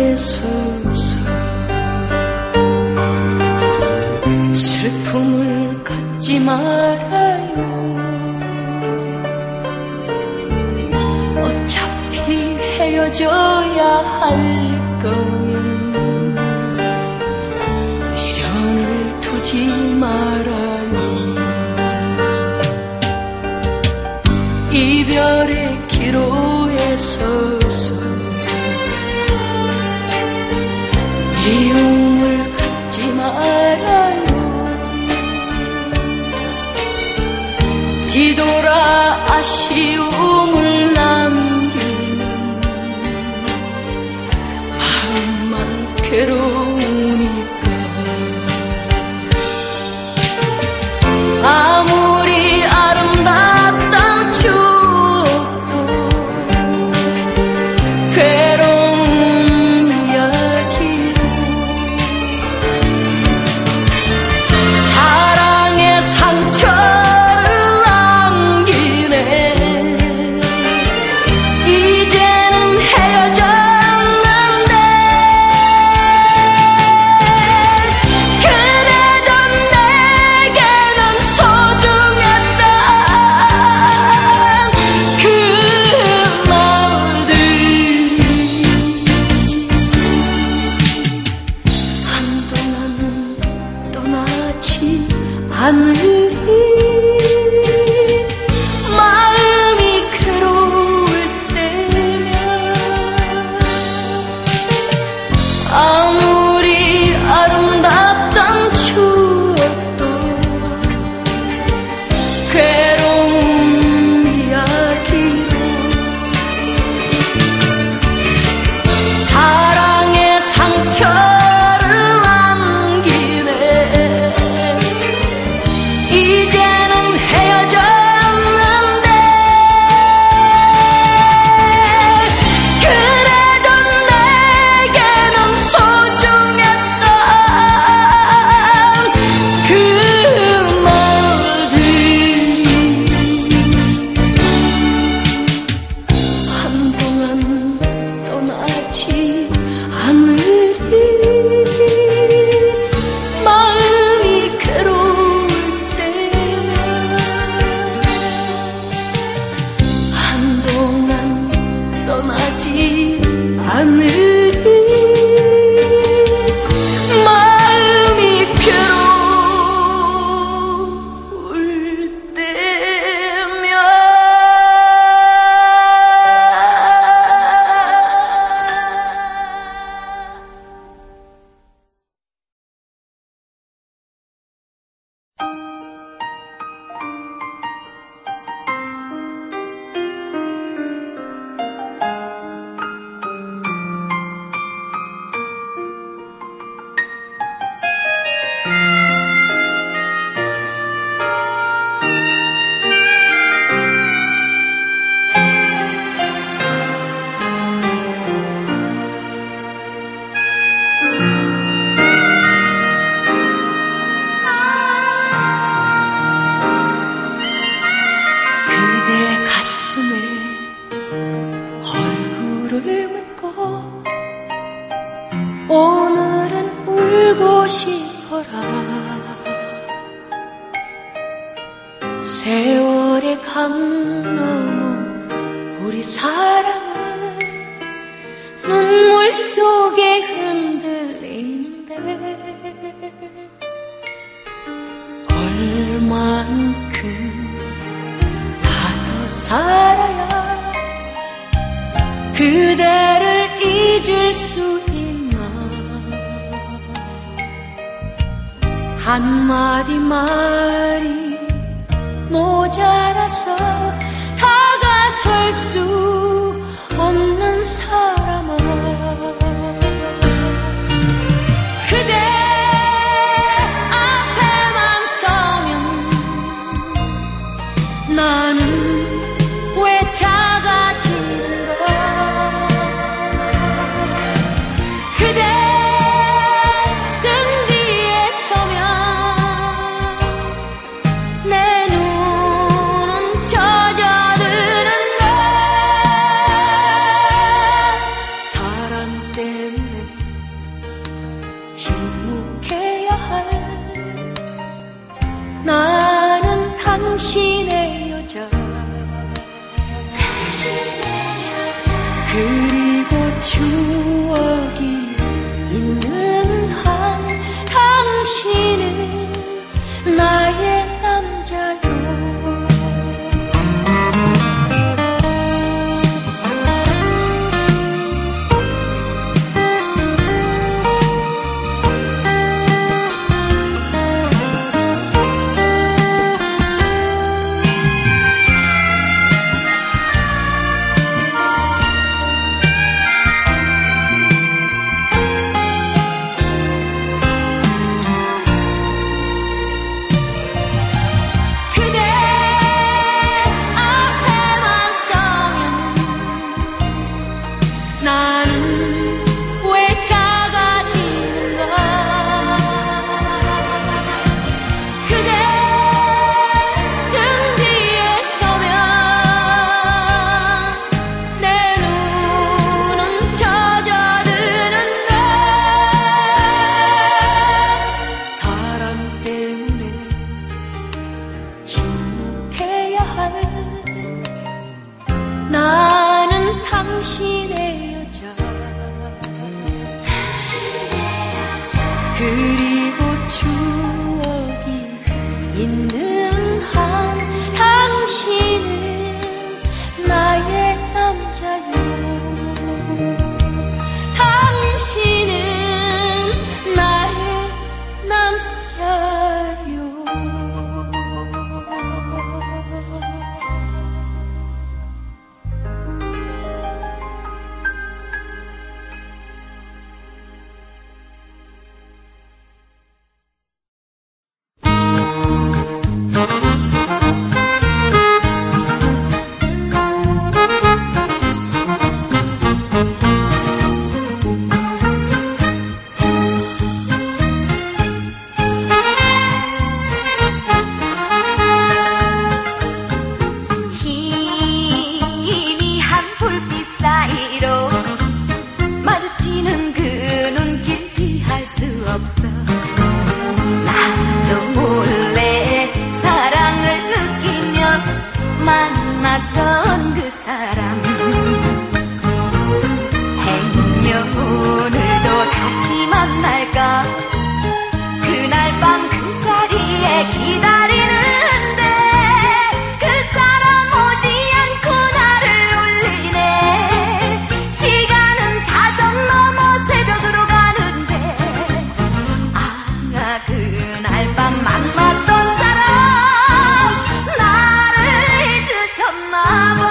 기로에 서서 슬픔을 갖지 말아요. 어차피 헤어져야 할 거면 미련을 두지 말아요. 이별의 기로에 서서 미움을 갖지 말아요. 뒤돌아 아쉬움을 남기면 마음만 괴로우니까. 아무리 아름답던 추억도 괴로운 이야기로 사랑의 상처를 남기네. 이제는 헤어졌는데 그래도 내게는 소중했던 그 말들이 한동안은 떠나지 않으리. 마음이 괴로울 때면 아무리 아름답던 추억도 괴로운 이야기로 사랑의 상처를 남기네. 이제는 헤어졌는데 그래도 내게는 소중했던 그 말들이 한동안 떠나지 않으리. 마음이 괴로울 때면 한동안 떠나지 않으리. 마음이 괴로울 때면. 그대 가슴에 얼굴을 묻고 오늘은 울고 싶어라. 세월의 강 넘어 우리 사랑은 눈물 속에 흔들리는데 얼만큼 더 살아야 그대를 잊을 수 있나. 한마디 말이 모자라서 다가설 수 없는 사람아. 그대 앞에만 서면 나는 왜 작아지는가. 그대 등 뒤에 서면 내 눈은 젖어드는가. 사랑 때 그리고 추억이 있는 한 당신은 나의 남자요. 당신은 나의 남자요. 만났던 그 사람 행여 오늘도 다시 만날까. 그날 밤 그 자리에 기다리는데 그 사람 오지 않고 나를 울리네. 시간은 자정 넘어 새벽으로 가는데 그날 밤 만났던 사람 나를 잊으셨나봐.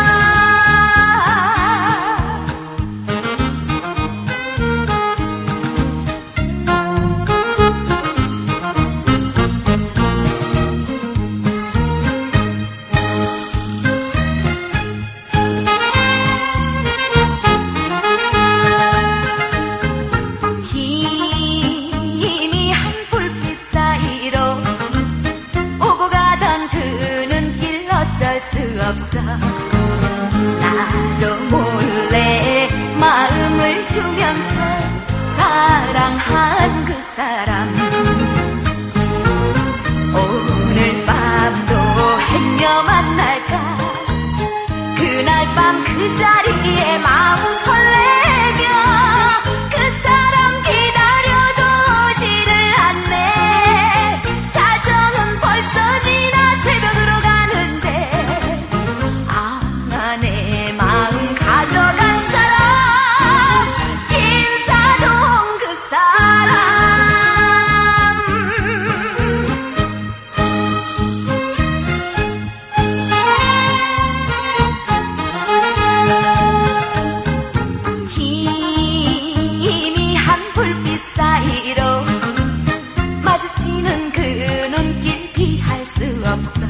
없어. 나도 몰래 마음을 주면서 사랑한 그 사람 오늘 밤도 행여 만날까. 그날 밤 그 자리에 마음 설레며 그 사람 기다려도 오지를 않네. 자정은 벌써 지나 새벽으로 가는데 내 마음 가져간 사람 신사동 그 사람. 희미한 불빛 사이로 마주치는 그 눈길 피할 수 없어.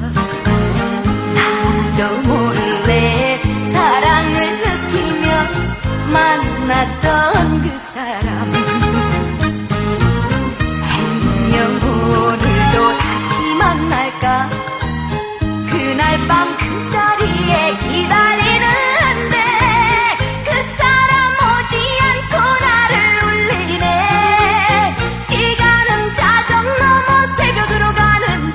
나도 몰래 사랑을 느끼며 만났던 그 사람 행여 오늘도 다시 만날까. 그날 밤 그 자리에 기다리는데 그 사람 오지 않고 나를 울리네. 시간은 자정 넘어 새벽으로 가는데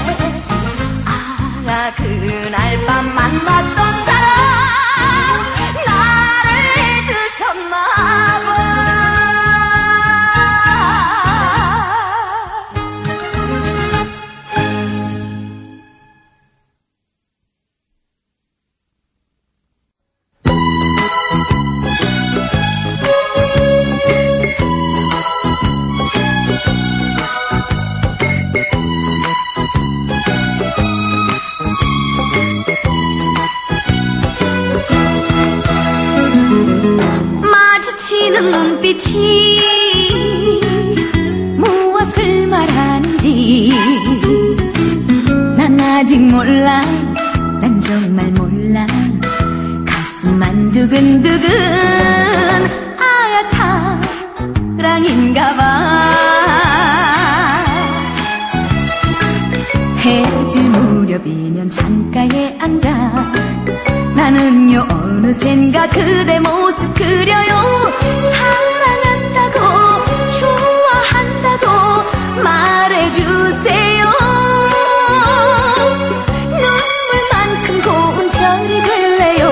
그날 밤 만났던 사람 나를 잊으셨나봐. 눈빛이 무엇을 말하는지 난 아직 몰라. 난 정말 몰라. 가슴만 두근두근 사랑인가봐. 해질 무렵이면 창가에 앉아 나는요 어느샌가 그대 모습 그려요. 사랑한다고 좋아한다고 말해주세요. 눈물만큼 고운 별이 될래요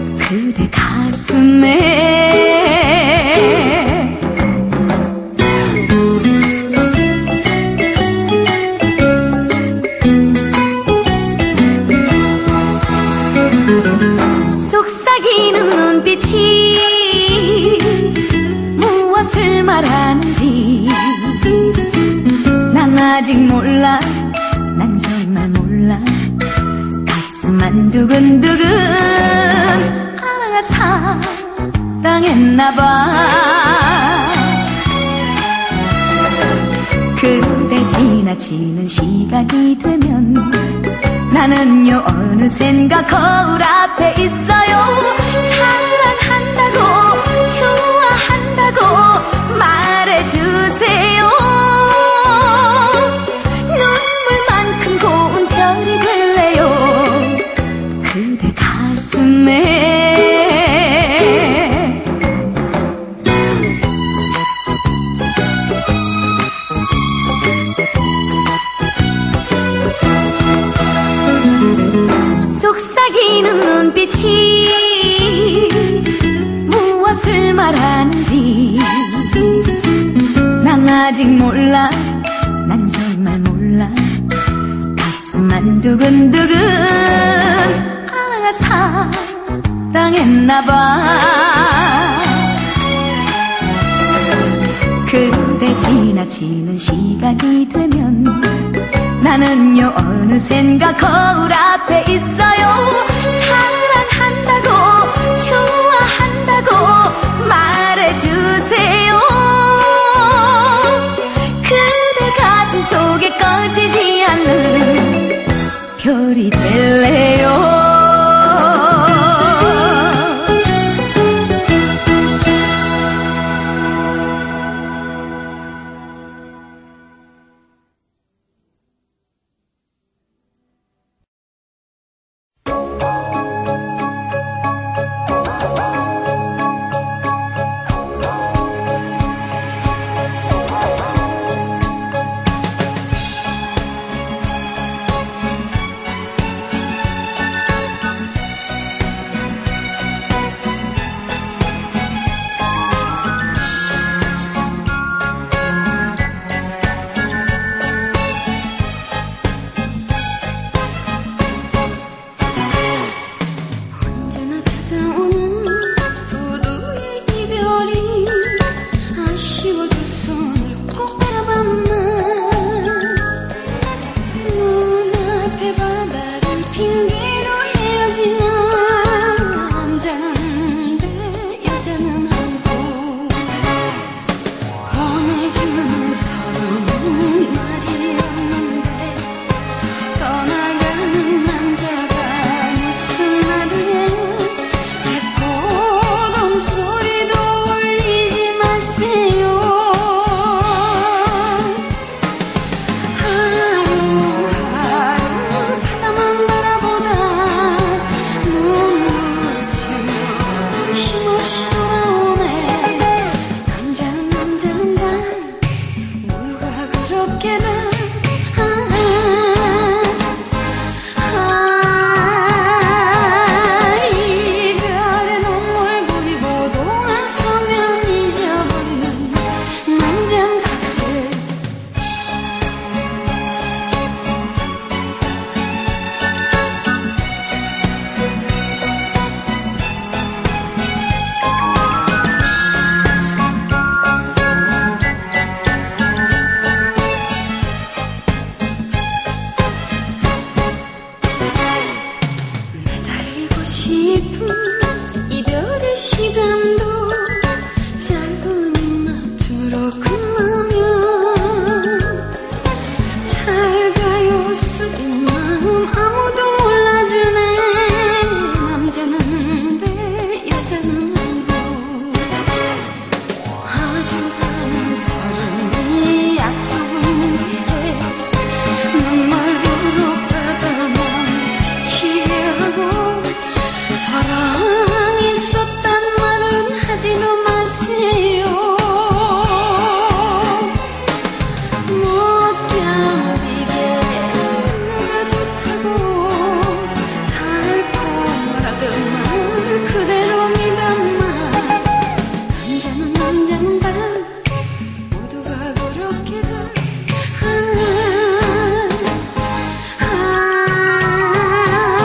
그대 가슴에. 무엇을 말하는지 난 아직 몰라. 난 정말 몰라. 가슴만 두근두근. 아, 사랑했나봐. 그대 지나치는 시간이 되면 나는요 어느샌가 거울 앞에 있어요. 사랑한다고 좋아한다고 말해주세요. 눈물만큼 고운 별이 될래요. 그대 가슴에. 속삭이는 눈빛이 무엇을 말하는지 난 아직 몰라. 난 정말 몰라. 가슴만 두근두근. 아, 사랑했나봐. 그대 지나치는 시간이 되면 나는요 어느샌가 거울 앞에 있어요. 사랑한다고 좋아한다고 말해주세요. 그대 가슴 속에 꺼지지 않는 별이 될래요.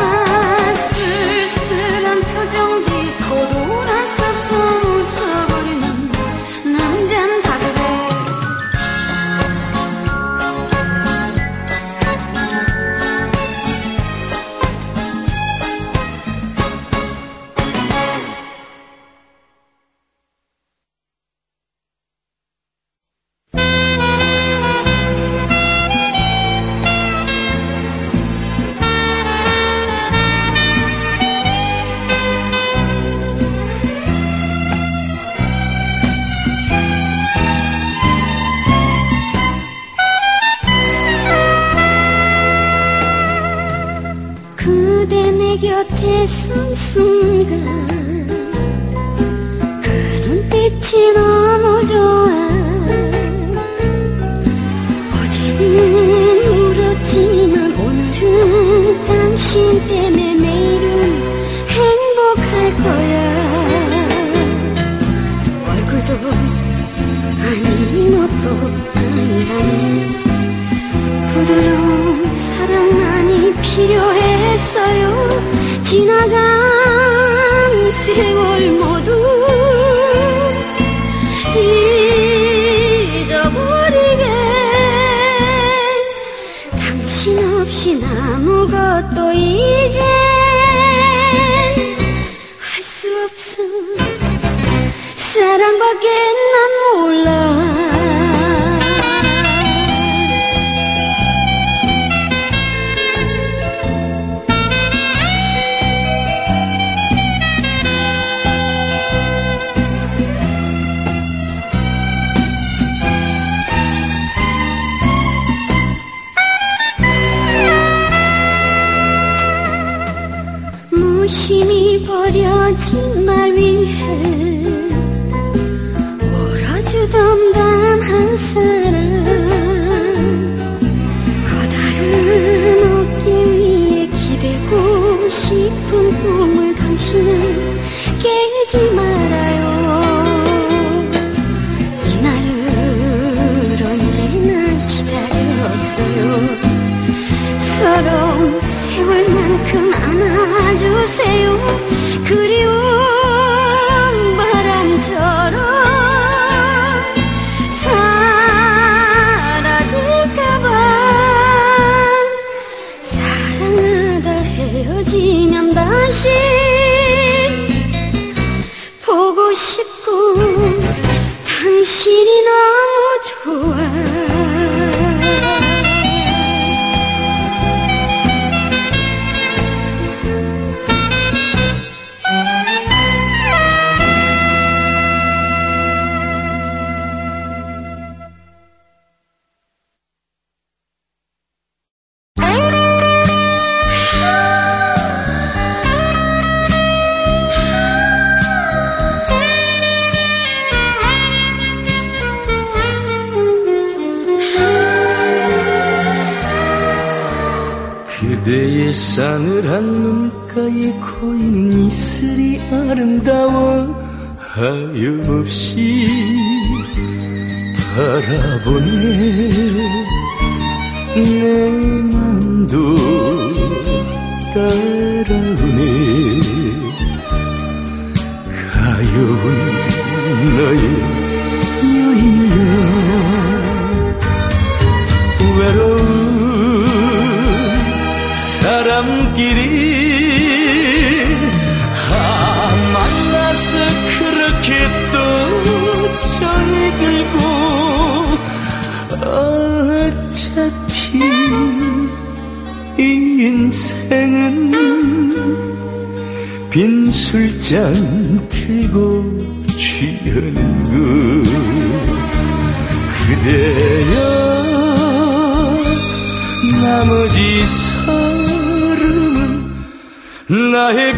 쓸쓸한 표정짓고 돌아서서 웃어버려. 낯선 순간 그 눈빛이 너무 좋아. 어제는 울었지만 오늘은 당신 때문에 내일은 행복할 거야. 얼굴도 아니 뭣도 아니라니 부드러운 사랑만이 필요했어요. 지나간 세월 모두 잃어버리게. 당신 없인 아무것도 이젠 할 수 없어. 사랑밖에 난 몰라. 무심히 버려진 날 위해 몰아주던 단 한 사람. 커다란 어깨 위에 기대고 싶은 꿈을 당신은 깨지 말아요. 이날을 언제나 기다렸어요. 서러운 세월만큼 안아주세요. 그리운 바람처럼 사라질까봐. 사랑하다 헤어지면 다시 보고 싶고 당신이 너무 좋아. 그대의 싸늘한 눈가에 고이는 이슬이 아름다워 하염없이 바라보네. 내 맘도 따라오네. 가여운 너의 여인이여. 외로운 사람끼리 만나서 그렇게 또 정이 들고. 어차피 이 인생은 빈 술잔 들고 취하는 것. 그대여 나머지 서름은 나의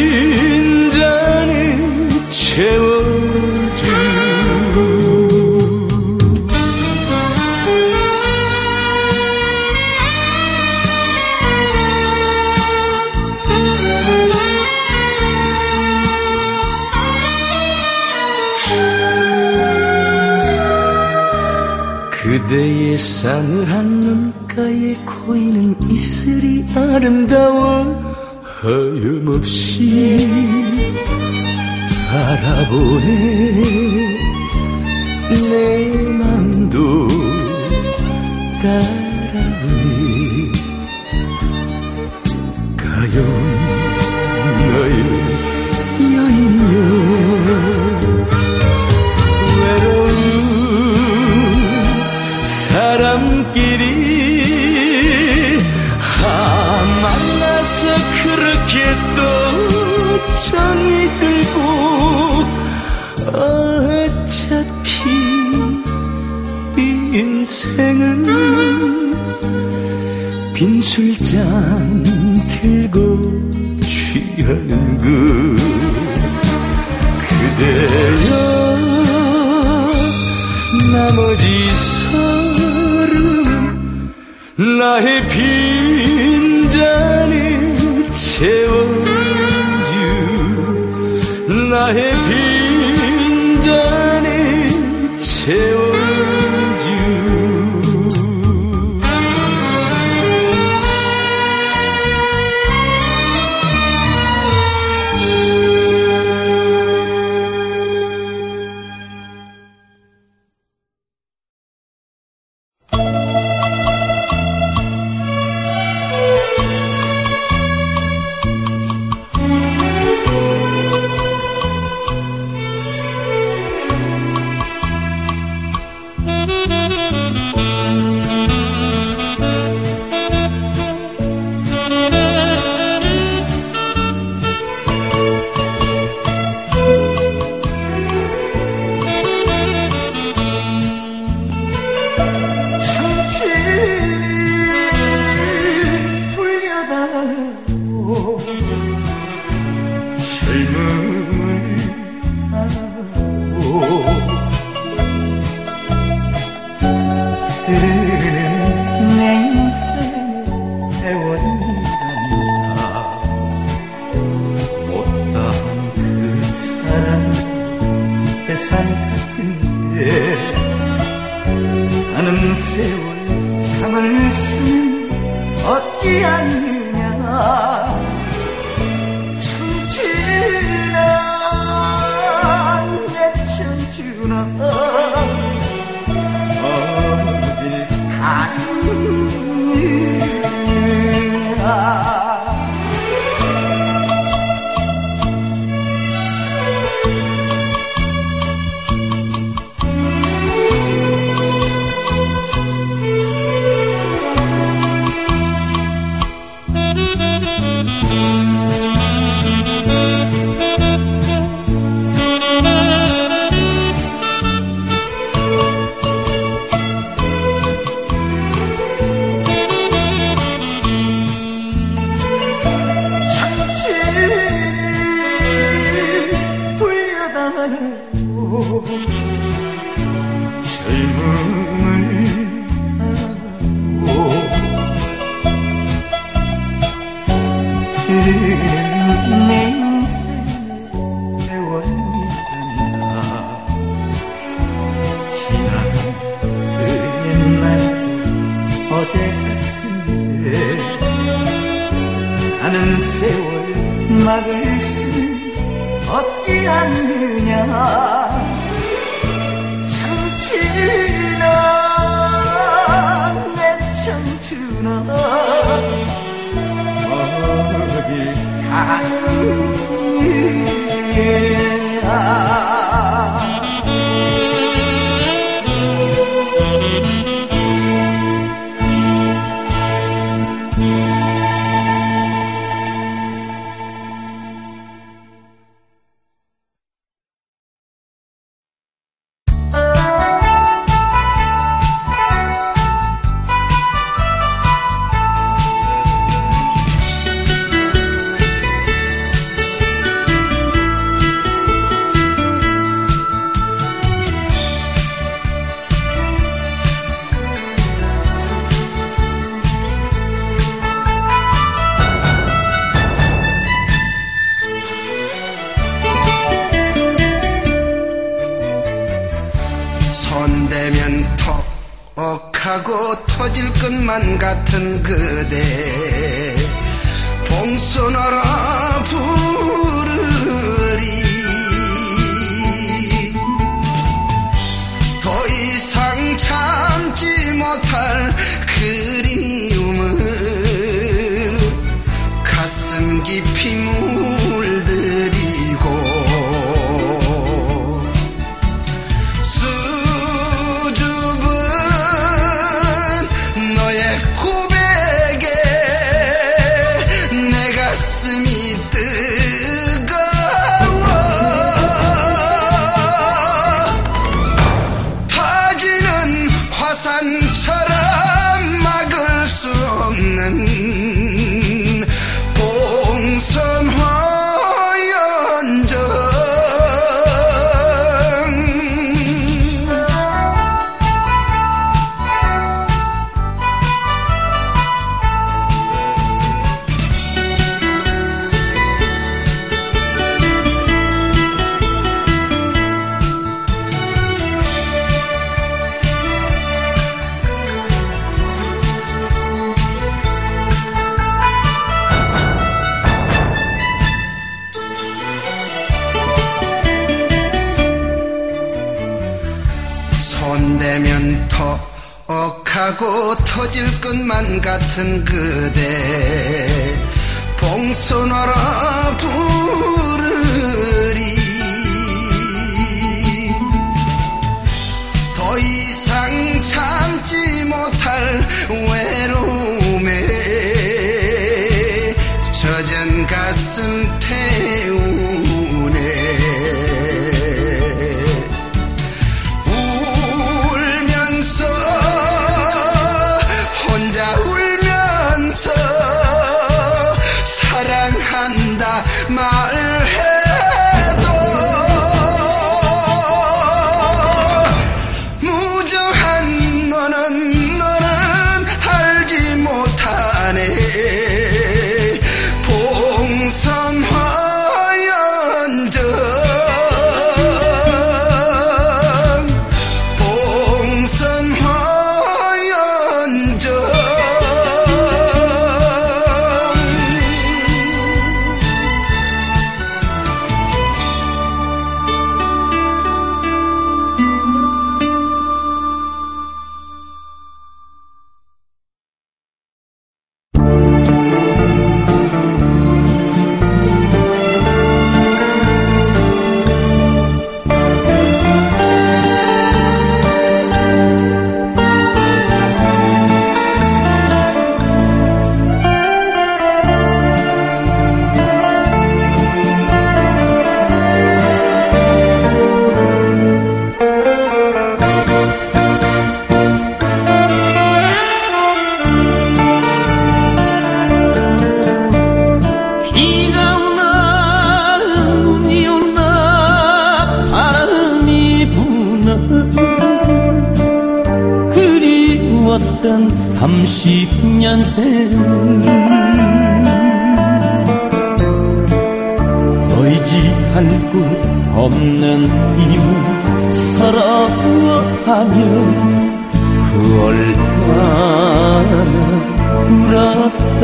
빈잔을 채워줘. 그대의 싸늘한 눈가에 고이는 이슬이 아름다워 하염없이 바라보네. 내 맘도 따라오네. 가여운 너의 여인이여. 사람끼리 만나서 그렇게 또 정이 들고. 어차피 이 인생은 빈 술잔 들고 취 피하는 것 그대여 나머지 사람은 나의 빈잔을 채워주 나의 빈잔을 채워주 하고 터질 것만 같은 그대 봉선하라 부르리 더 이상 참지 못할 그리움을 가슴 깊이 물들이고 고백에 내 가슴이 뜨 손대면 턱하고 터질 것만 같은 그대 봉선화라 부르리. 더 이상 참지 못할 외로움에 젖은 가슴 태우네. 울면서 혼자 울면서 사랑한다 말해도 무정한 너는 알지 못하네. 봉선화연정 봉선화연정. 그리웠던 30년 세월 의지할 곳 없는 이유 서러워하며 그 얼마나 울었던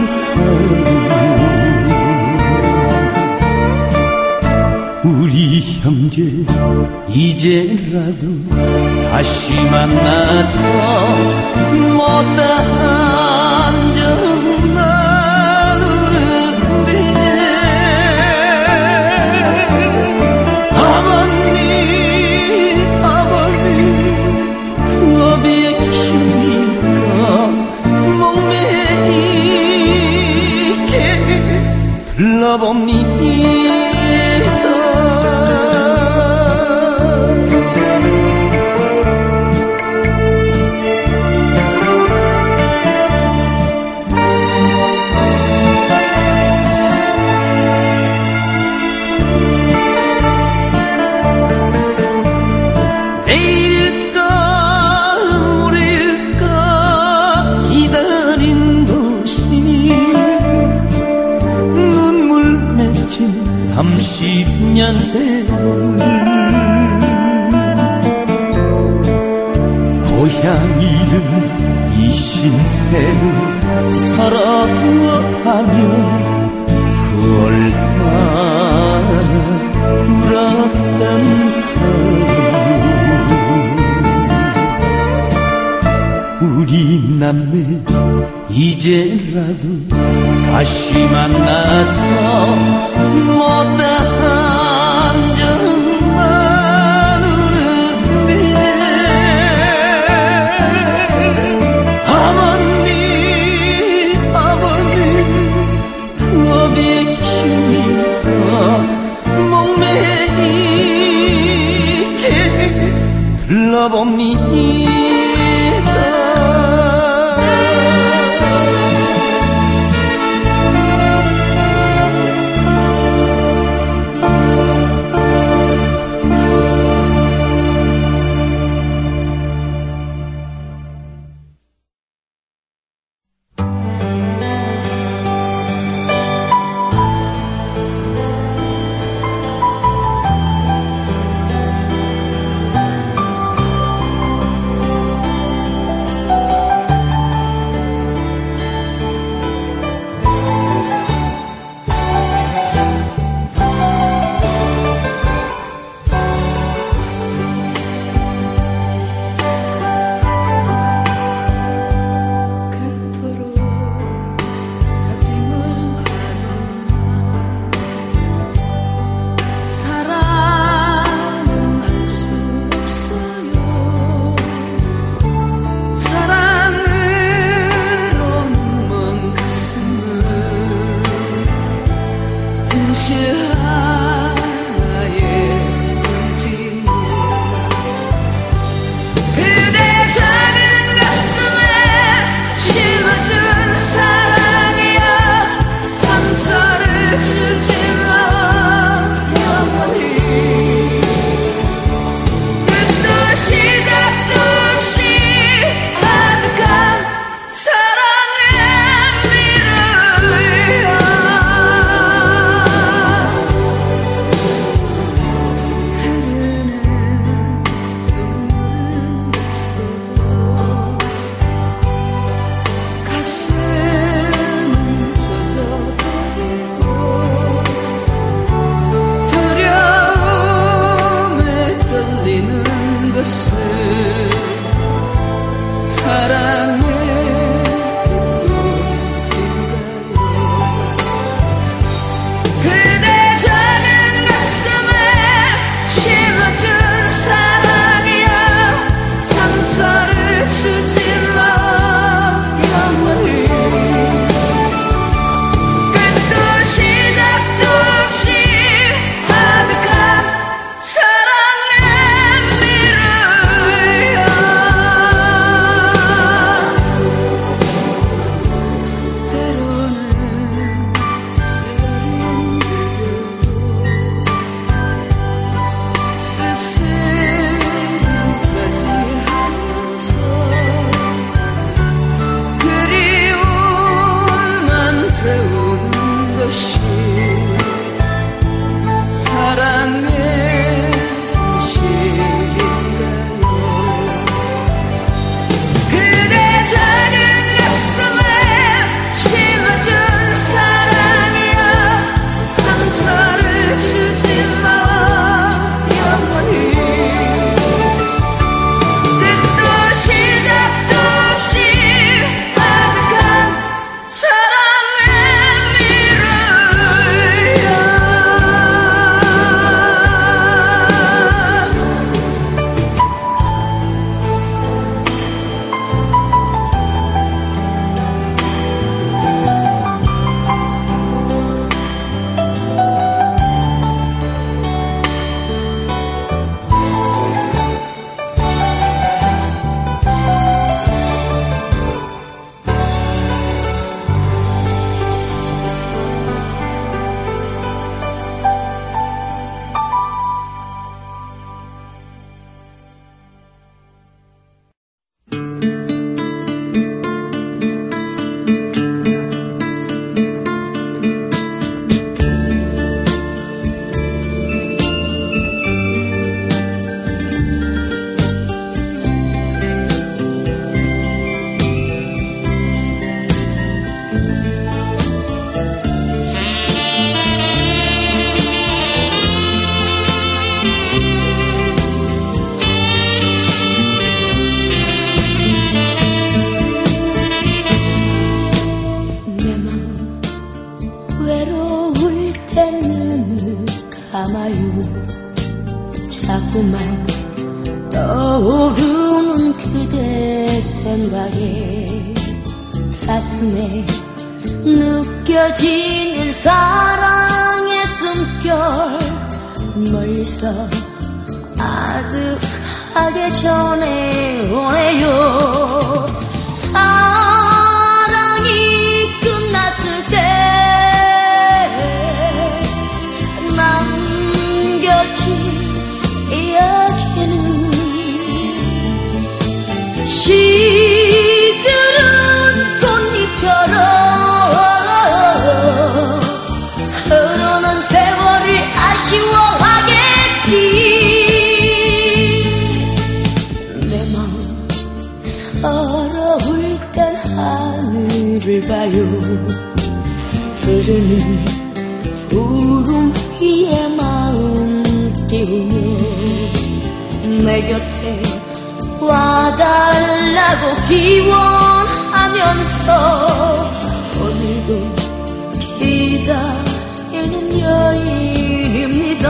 우리 형제 이제라도 다시 만나서 못다한 적만 우는데 아버님 그 어비에 계시니까 목매이게 불러봅니다. 눈물 맺힌 30년 세월 고향 이름 이 신세를 서러워하며 그 얼마나 울었던 우리 남매 이제라도 다시 만나서 못다한 적만 우는데 아버님 그 어디에 계시니까 목매이게 불러봅니다. 사랑의 그대 작은 가슴에 심어준 사랑이야 상처를 주지 마 영원히 끝도 시작도 없이 아득한 사랑의 미루야 때로는 쓸쓸함까지 하면서 그리움만 태우는 것이 사랑의 진실인가요? 그대 작은 가슴에 심어준 사랑이야 상처를 주지 마 영원히 끝도 시작도 없이 아득한 사랑의 미루야 내 마음 외로울 때 눈을 감아요 자꾸만 떠오르는 그대 생각에 가슴에 느껴지는 사랑의 숨결 멀리서 아득하게 전해오네요 사랑이 끝났을 때 남겨진 이야기는 시들은 꽃잎처럼 흐르는 세월을 아쉬워하겠지 내 마음 서러울 땐 하늘을 봐요 흐르는 구름 위에 마음 띄우며 내 곁에 와달라고 기원하면서 오늘도 기다리는 여인입니다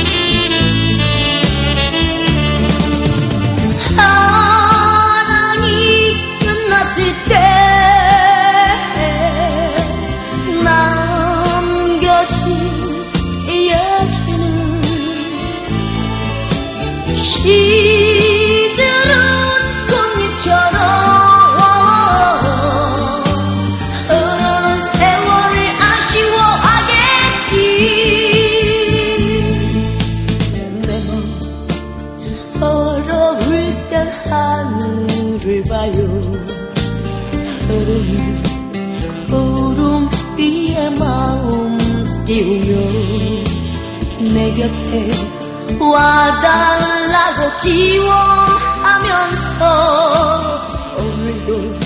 사랑이 피우며 내 곁에 와달라고 기원하면서 오늘도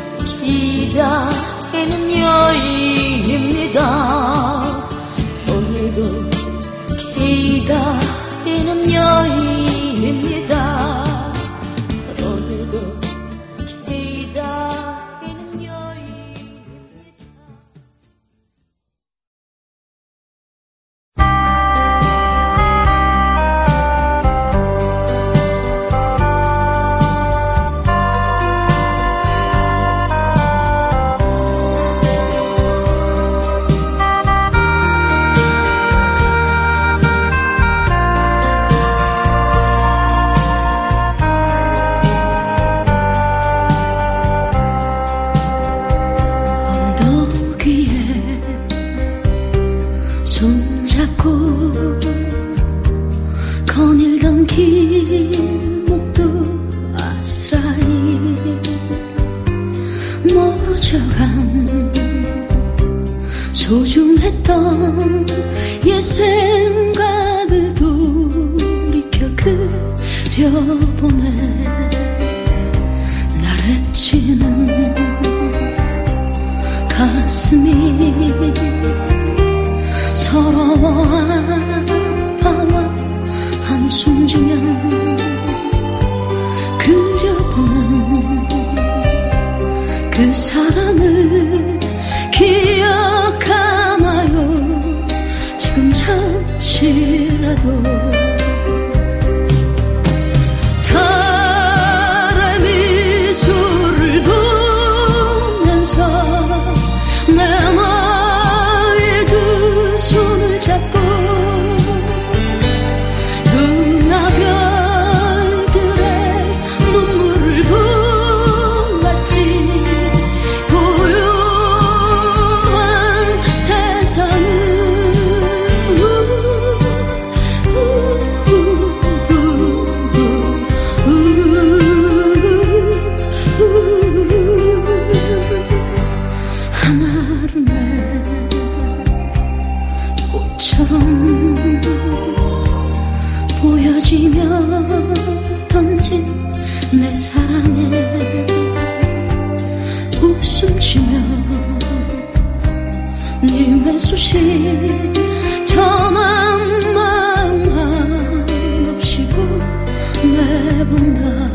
기다리는 여인입니다. 오늘도 기다리는 여인입니다. 오늘도 기다리는 여인입니다. 거닐던 길목도 아스라이 멀어져간 소중했던 옛 생각을 돌이켜 그려보네. 나래치는 가슴이 서러워 아파와 한숨 지면 그려보는 그 사람을 기억하나요? 지금 잠시라도 달의 미소를 보면서 내 너의 두 손을 잡고 보여지며 던진 내 사랑에 웃음치며 네 매수시 전한 마음 한없이 보내본다.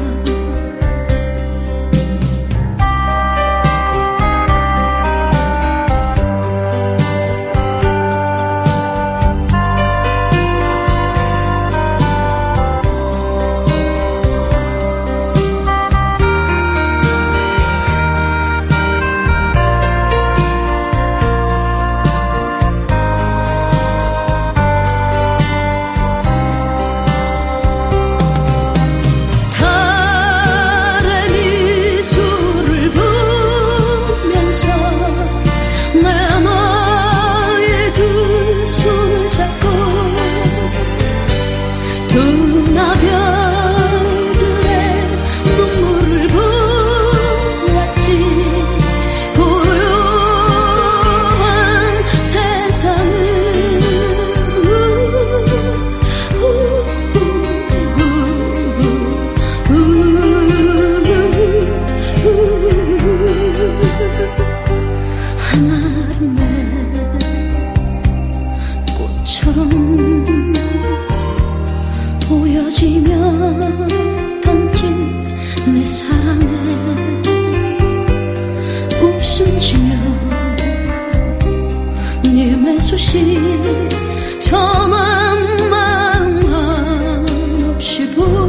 전한 마음 한없이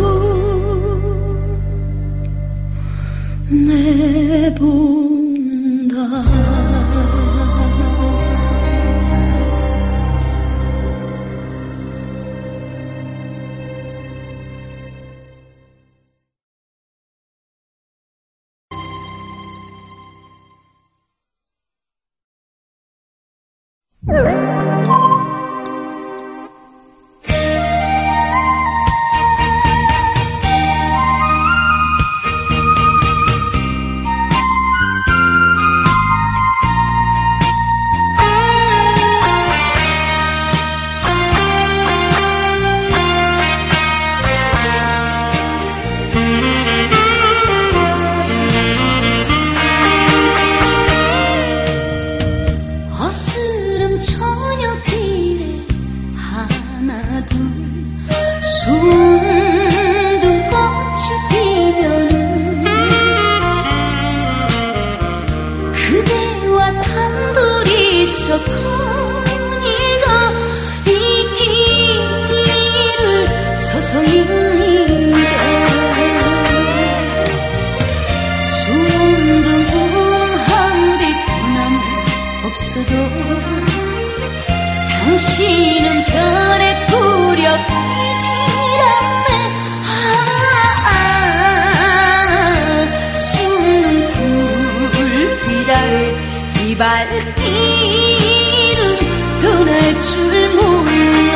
보내본다. 익숙하니가 이 길을 서서입니다. 수온등은 한빛 변함 없어도 당신은 별에 꾸려 보이질 않네. 숨는 불빛 아래 이 발길은 떠날 줄 몰라.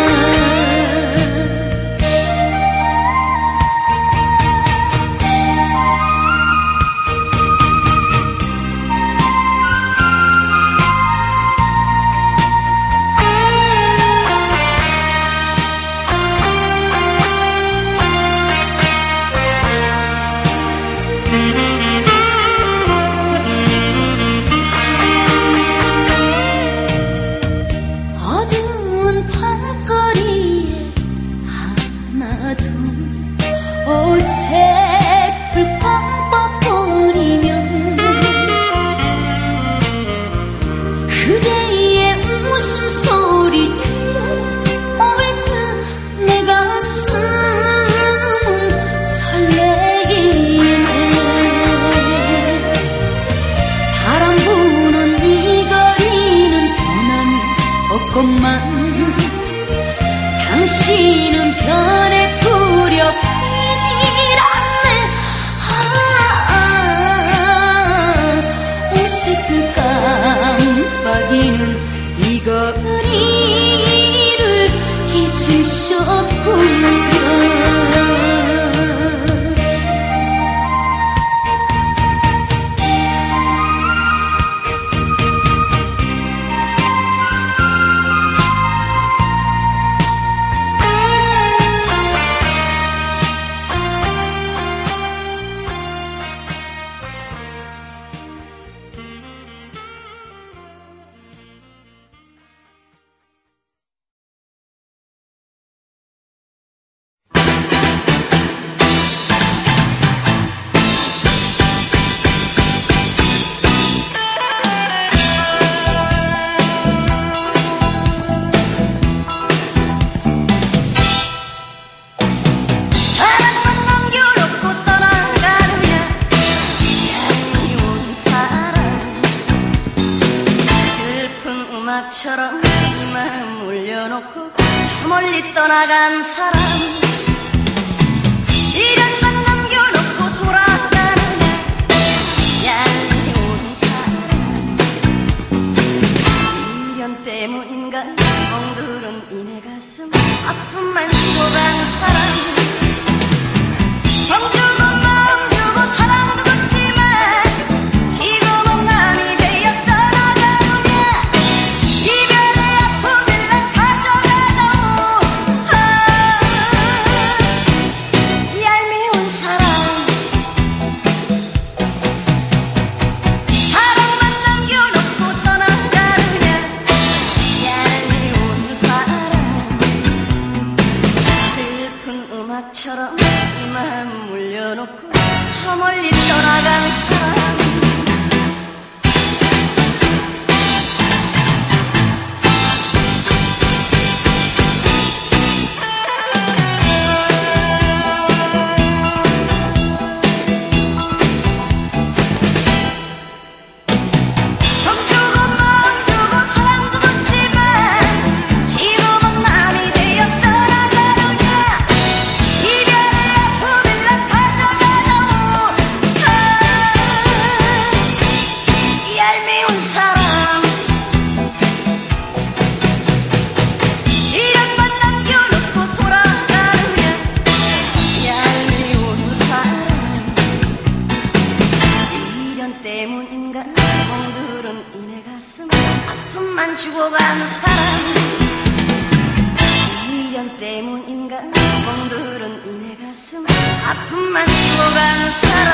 어두운 밤거리에 하나 둘 옷색을 깜빡거리면 그대의 웃음소리 들려올 듯 내 가슴은 설레이네. 바람 부는 이 거리는 변함이 없건만 당신은 별에 꾸려 보이질 않네. 옷색을 깜빡이는 이 거리를 잊으셨구나. 처럼 이 마음 올려놓고 저 멀리 떠나간 사람, 이런 건 남겨놓고 돌아가느냐 얄미 온 사람. 미련 때문인가 멍들은 이내 가슴 아픔만 죽어간 사람. 정주고 마음 주고 사랑도 줬지만 지금은 남이 되어 떠나가느냐 이별의 아픔을 난 가져가다오. 얄미운 사람, 사랑만 남겨놓고 떠나가느냐 얄미운 사람. 슬픈 음악처럼 이 마음 물려놓고 저 멀리 떠나간 사람. 정 주고 마음 주고 사랑도 줬지만 지금은 남이 되어 떠나가느냐 이별의 아픔을 난 가져가다오. 얄미운 사람, 이런 만 남겨놓고 돌아가느냐 얄미운 사람. 미련 때문인가 멍들은 이내 가슴 아픔만 죽어간 사람. 미련 때문인가 멍들은 이내 가슴 아픔만 죽어간 사람.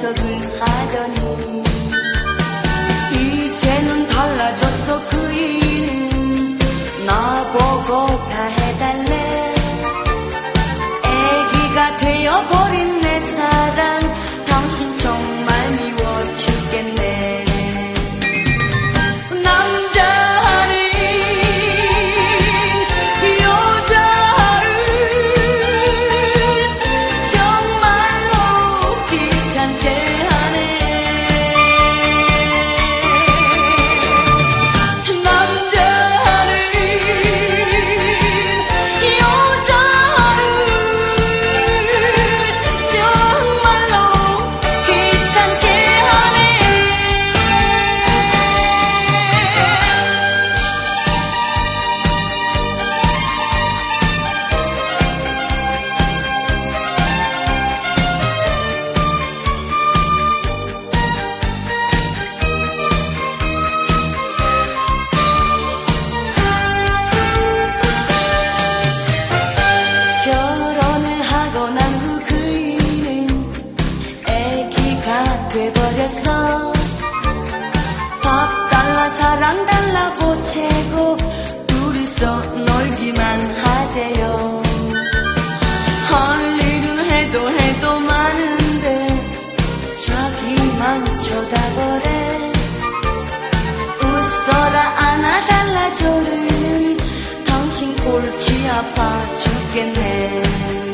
약속을 하더니 이제는 달라졌어. 그이는 나보고 다 해달래. 애기가 되어버린 내 사랑, 당신 정말 미워 죽겠네. 남자는 여자를 정말로 귀찮게 하네. 남자는 여자를 정말로 귀찮게 하네. 결혼을 하고 난 후 그이는 애기가 돼버렸어. 밥 달라 사랑 달라 보채고 둘이서 놀기만 하재요. 할 일은 해도 많은데 자기만 쳐다보래. 웃어라 안아달라 조르는 당신 골치 아파 죽겠네.